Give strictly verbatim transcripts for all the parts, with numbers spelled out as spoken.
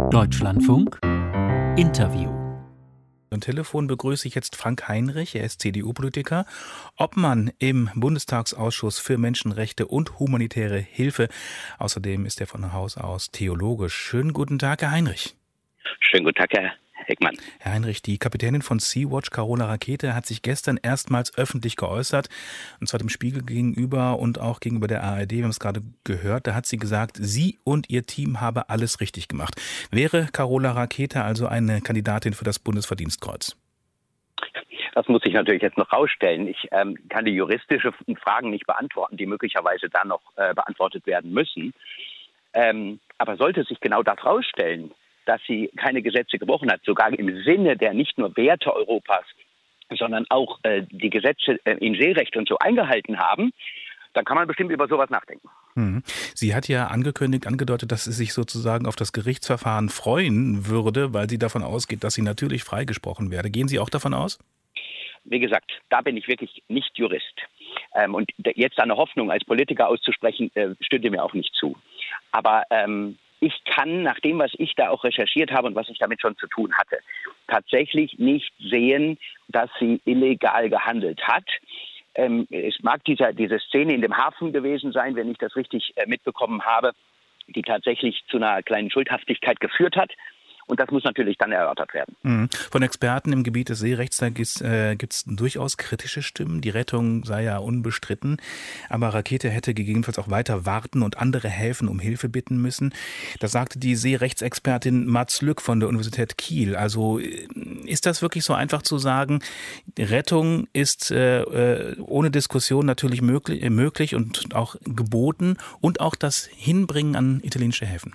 Deutschlandfunk Interview. Am Telefon begrüße ich jetzt Frank Heinrich, er ist C D U-Politiker, Obmann im Bundestagsausschuss für Menschenrechte und humanitäre Hilfe. Außerdem ist er von Haus aus Theologe. Schönen guten Tag, Herr Heinrich. Schönen guten Tag, Herr Heckmann. Herr Heinrich, die Kapitänin von Sea-Watch, Carola Rackete, hat sich gestern erstmals öffentlich geäußert, und zwar dem Spiegel gegenüber und auch gegenüber der A R D. Wir haben es gerade gehört, da hat sie gesagt, sie und ihr Team habe alles richtig gemacht. Wäre Carola Rackete also eine Kandidatin für das Bundesverdienstkreuz? Das muss ich natürlich jetzt noch rausstellen. Ich ähm, kann die juristischen Fragen nicht beantworten, die möglicherweise dann noch äh, beantwortet werden müssen. Ähm, aber sollte sich genau das rausstellen, dass sie keine Gesetze gebrochen hat, sogar im Sinne der nicht nur Werte Europas, sondern auch äh, die Gesetze äh, im Seerecht und so eingehalten haben, dann kann man bestimmt über sowas nachdenken. Mhm. Sie hat ja angekündigt, angedeutet, dass sie sich sozusagen auf das Gerichtsverfahren freuen würde, weil sie davon ausgeht, dass sie natürlich freigesprochen werde. Gehen Sie auch davon aus? Wie gesagt, da bin ich wirklich nicht Jurist. Ähm, und jetzt eine Hoffnung als Politiker auszusprechen, äh, stünde mir auch nicht zu. Aber ähm, ich kann, nach dem, was ich da auch recherchiert habe und was ich damit schon zu tun hatte, tatsächlich nicht sehen, dass sie illegal gehandelt hat. Ähm, es mag dieser, diese Szene in dem Hafen gewesen sein, wenn ich das richtig äh, mitbekommen habe, die tatsächlich zu einer kleinen Schuldhaftigkeit geführt hat. Und das muss natürlich dann erörtert werden. Mhm. Von Experten im Gebiet des Seerechts, da gibt es äh, durchaus kritische Stimmen. Die Rettung sei ja unbestritten. Aber Rackete hätte gegebenenfalls auch weiter warten und andere helfen, um Hilfe bitten müssen. Das sagte die Seerechtsexpertin Mats Lück von der Universität Kiel. Also ist das wirklich so einfach zu sagen, Rettung ist äh, ohne Diskussion natürlich möglich, äh, möglich und auch geboten und auch das Hinbringen an italienische Häfen?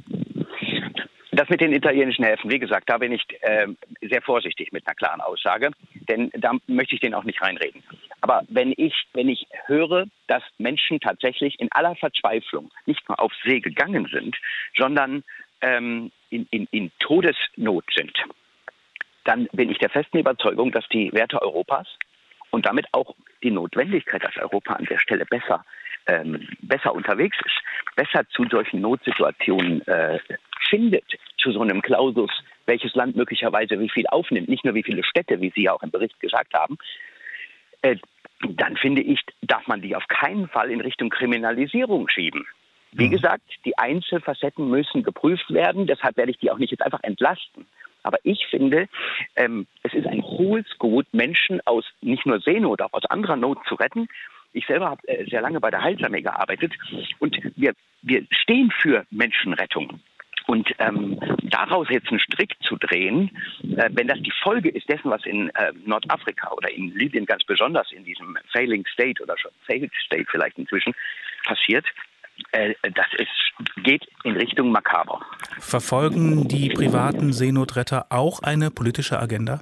Das mit den italienischen Häfen, wie gesagt, da bin ich äh, sehr vorsichtig mit einer klaren Aussage, denn da möchte ich denen auch nicht reinreden. Aber wenn ich, wenn ich höre, dass Menschen tatsächlich in aller Verzweiflung nicht nur auf See gegangen sind, sondern ähm, in, in, in Todesnot sind, dann bin ich der festen Überzeugung, dass die Werte Europas und damit auch die Notwendigkeit, dass Europa an der Stelle besser, ähm, besser unterwegs ist, besser zu solchen Notsituationen äh, findet, zu so einem Klausus, welches Land möglicherweise wie viel aufnimmt, nicht nur wie viele Städte, wie Sie ja auch im Bericht gesagt haben, äh, dann finde ich, darf man die auf keinen Fall in Richtung Kriminalisierung schieben. Wie gesagt, die Einzelfacetten müssen geprüft werden, deshalb werde ich die auch nicht jetzt einfach entlasten. Aber ich finde, ähm, es ist ein hohes Gut, Menschen aus nicht nur Seenot, auch aus anderer Not zu retten. Ich selber habe äh, sehr lange bei der Heilsarmee gearbeitet und wir, wir stehen für Menschenrettung. Und ähm, daraus jetzt einen Strick zu drehen, äh, wenn das die Folge ist dessen, was in äh, Nordafrika oder in Libyen ganz besonders in diesem Failing State oder schon Failed State vielleicht inzwischen passiert, äh, das ist, geht in Richtung makaber. Verfolgen die privaten Seenotretter auch eine politische Agenda?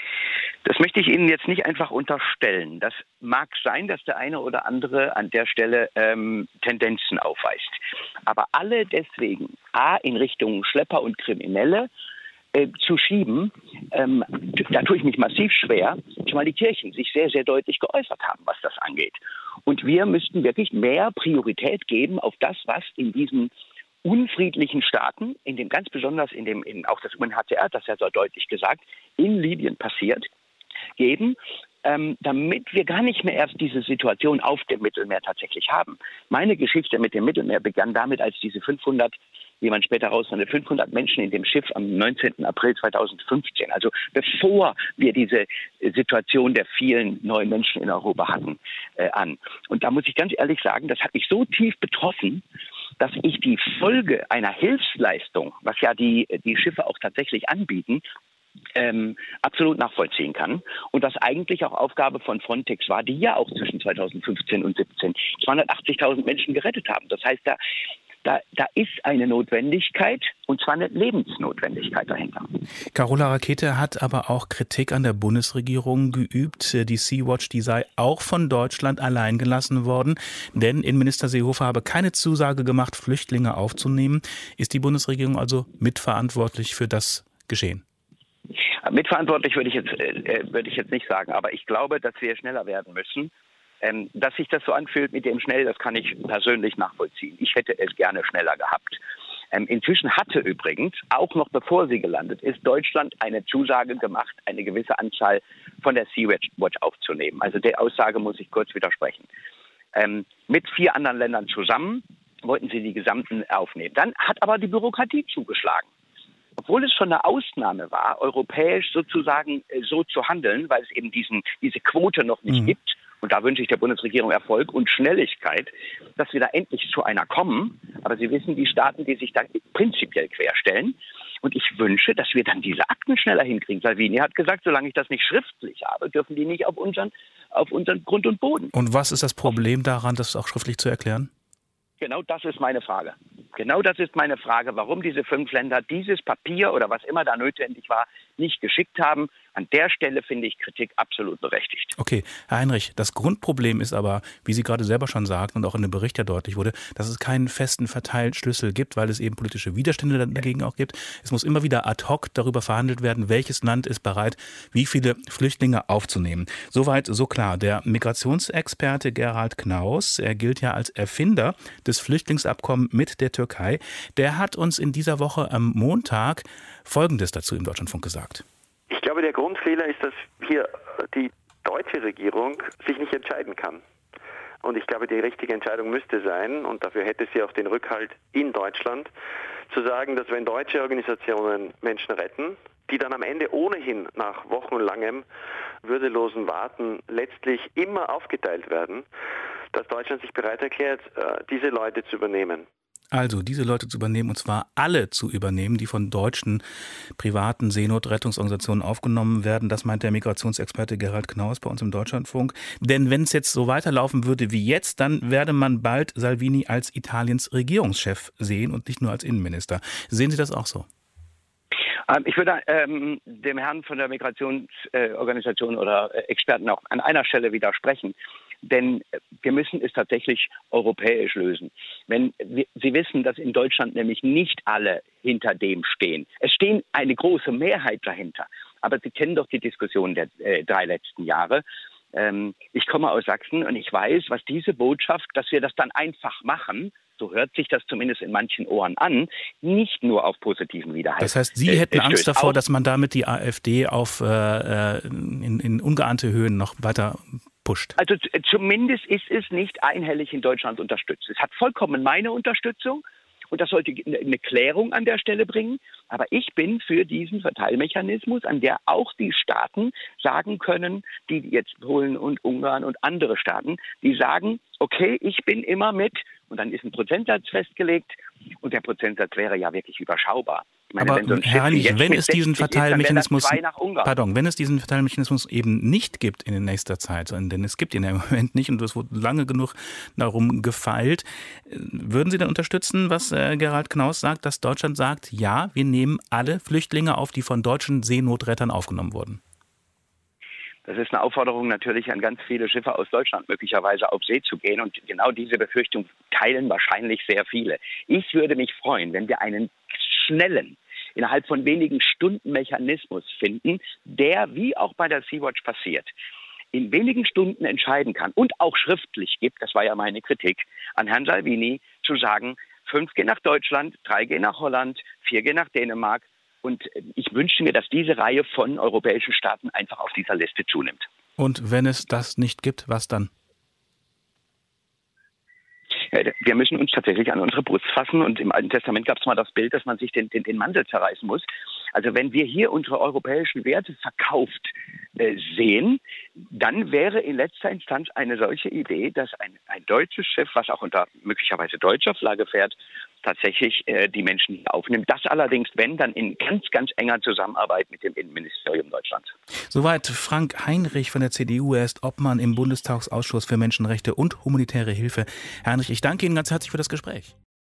Das möchte ich Ihnen jetzt nicht einfach unterstellen. Das mag sein, dass der eine oder andere an der Stelle ähm, Tendenzen aufweist. Aber alle deswegen A in Richtung Schlepper und Kriminelle äh, zu schieben, ähm, da tue ich mich massiv schwer, zumal die Kirchen sich sehr, sehr deutlich geäußert haben, was das angeht. Und wir müssten wirklich mehr Priorität geben auf das, was in diesen unfriedlichen Staaten, in dem ganz besonders in dem, in auch das U N H C R hat das ja so deutlich gesagt, in Libyen passiert, geben, ähm, damit wir gar nicht mehr erst diese Situation auf dem Mittelmeer tatsächlich haben. Meine Geschichte mit dem Mittelmeer begann damit, als diese fünfhundert, wie man später herausfand, fünfhundert Menschen in dem Schiff am neunzehnten April zweitausendfünfzehn, also bevor wir diese Situation der vielen neuen Menschen in Europa hatten, äh, an. Und da muss ich ganz ehrlich sagen, das hat mich so tief betroffen, dass ich die Folge einer Hilfsleistung, was ja die, die Schiffe auch tatsächlich anbieten, Ähm, absolut nachvollziehen kann und das eigentlich auch Aufgabe von Frontex war, die ja auch zwischen zweitausendfünfzehn und siebzehn zweihundertachtzigtausend Menschen gerettet haben. Das heißt, da, da, da ist eine Notwendigkeit und zwar eine Lebensnotwendigkeit dahinter. Carola Rackete hat aber auch Kritik an der Bundesregierung geübt. Die Sea-Watch, die sei auch von Deutschland allein gelassen worden, denn Innenminister Seehofer habe keine Zusage gemacht, Flüchtlinge aufzunehmen. Ist die Bundesregierung also mitverantwortlich für das Geschehen? Mitverantwortlich würde ich jetzt äh, würde ich jetzt nicht sagen, aber ich glaube, dass wir schneller werden müssen. Ähm, dass sich das so anfühlt mit dem schnell, das kann ich persönlich nachvollziehen. Ich hätte es gerne schneller gehabt. Ähm, inzwischen hatte übrigens, auch noch bevor sie gelandet ist, Deutschland eine Zusage gemacht, eine gewisse Anzahl von der Sea-Watch aufzunehmen. Also der Aussage muss ich kurz widersprechen. Ähm, mit vier anderen Ländern zusammen wollten sie die gesamten aufnehmen. Dann hat aber die Bürokratie zugeschlagen. Obwohl es schon eine Ausnahme war, europäisch sozusagen äh, so zu handeln, weil es eben diesen, diese Quote noch nicht mhm. gibt. Und da wünsche ich der Bundesregierung Erfolg und Schnelligkeit, dass wir da endlich zu einer kommen. Aber Sie wissen, die Staaten, die sich da prinzipiell querstellen. Und ich wünsche, dass wir dann diese Akten schneller hinkriegen. Salvini hat gesagt, solange ich das nicht schriftlich habe, dürfen die nicht auf unseren, auf unseren Grund und Boden. Und was ist das Problem daran, das auch schriftlich zu erklären? Genau das ist meine Frage. Genau das ist meine Frage, warum diese fünf Länder dieses Papier oder was immer da notwendig war, nicht geschickt haben. An der Stelle finde ich Kritik absolut berechtigt. Okay, Herr Heinrich, das Grundproblem ist aber, wie Sie gerade selber schon sagten und auch in dem Bericht ja deutlich wurde, dass es keinen festen Verteilschlüssel gibt, weil es eben politische Widerstände dagegen auch gibt. Es muss immer wieder ad hoc darüber verhandelt werden, welches Land ist bereit, wie viele Flüchtlinge aufzunehmen. Soweit, so klar. Der Migrationsexperte Gerhard Knaus, er gilt ja als Erfinder des Flüchtlingsabkommens mit der Türkei, der hat uns in dieser Woche am Montag Folgendes dazu im Deutschlandfunk gesagt. Ich glaube, der Grundfehler ist, dass hier die deutsche Regierung sich nicht entscheiden kann. Und ich glaube, die richtige Entscheidung müsste sein, und dafür hätte sie auch den Rückhalt in Deutschland, zu sagen, dass wenn deutsche Organisationen Menschen retten, die dann am Ende ohnehin nach wochenlangem würdelosen Warten letztlich immer aufgeteilt werden, dass Deutschland sich bereit erklärt, diese Leute zu übernehmen. Also diese Leute zu übernehmen, und zwar alle zu übernehmen, die von deutschen privaten Seenotrettungsorganisationen aufgenommen werden. Das meint der Migrationsexperte Gerhard Knaus bei uns im Deutschlandfunk. Denn wenn es jetzt so weiterlaufen würde wie jetzt, dann werde man bald Salvini als Italiens Regierungschef sehen und nicht nur als Innenminister. Sehen Sie das auch so? Ich würde ähm, dem Herrn von der Migrationsorganisation äh, oder äh, Experten auch an einer Stelle widersprechen. Denn wir müssen es tatsächlich europäisch lösen. Wenn wir, Sie wissen, dass in Deutschland nämlich nicht alle hinter dem stehen. Es stehen eine große Mehrheit dahinter. Aber Sie kennen doch die Diskussion der äh, drei letzten Jahre. Ähm, ich komme aus Sachsen und ich weiß, was diese Botschaft, dass wir das dann einfach machen, so hört sich das zumindest in manchen Ohren an, nicht nur auf positiven Widerhall. Das heißt, Sie hätten Angst davor, dass man damit die AfD auf äh, in, in ungeahnte Höhen noch weiter pusht? Also zumindest ist es nicht einhellig in Deutschland unterstützt. Es hat vollkommen meine Unterstützung und das sollte eine Klärung an der Stelle bringen. Aber ich bin für diesen Verteilmechanismus, an der auch die Staaten sagen können, die jetzt Polen und Ungarn und andere Staaten, die sagen, okay, ich bin immer mit. Und dann ist ein Prozentsatz festgelegt und der Prozentsatz wäre ja wirklich überschaubar. Ich meine, aber wenn so ein Herr Heinrich, wenn es diesen Verteilmechanismus, ist, pardon, wenn es diesen Verteilmechanismus eben nicht gibt in nächster Zeit, denn es gibt ihn ja im Moment nicht und es wurde lange genug darum gefeilt, würden Sie dann unterstützen, was äh, Gerhard Knaus sagt, dass Deutschland sagt, ja, wir nehmen alle Flüchtlinge auf, die von deutschen Seenotrettern aufgenommen wurden? Das ist eine Aufforderung natürlich an ganz viele Schiffe aus Deutschland, möglicherweise auf See zu gehen. Und genau diese Befürchtung teilen wahrscheinlich sehr viele. Ich würde mich freuen, wenn wir einen schnellen, innerhalb von wenigen Stunden Mechanismus finden, der, wie auch bei der Sea-Watch passiert, in wenigen Stunden entscheiden kann und auch schriftlich gibt, das war ja meine Kritik, an Herrn Salvini zu sagen, fünf gehen nach Deutschland, drei gehen nach Holland, vier gehen nach Dänemark. Und ich wünsche mir, dass diese Reihe von europäischen Staaten einfach auf dieser Liste zunimmt. Und wenn es das nicht gibt, was dann? Wir müssen uns tatsächlich an unsere Brust fassen. Und im Alten Testament gab es mal das Bild, dass man sich den, den, den Mantel zerreißen muss. Also wenn wir hier unsere europäischen Werte verkauft äh, sehen, dann wäre in letzter Instanz eine solche Idee, dass ein, ein deutsches Schiff, was auch unter möglicherweise deutscher Flagge fährt, tatsächlich äh, die Menschen hier aufnimmt. Das allerdings, wenn, dann in ganz, ganz enger Zusammenarbeit mit dem Innenministerium Deutschlands. Soweit Frank Heinrich von der C D U. Er ist Obmann im Bundestagsausschuss für Menschenrechte und humanitäre Hilfe. Herr Heinrich, ich danke Ihnen ganz herzlich für das Gespräch.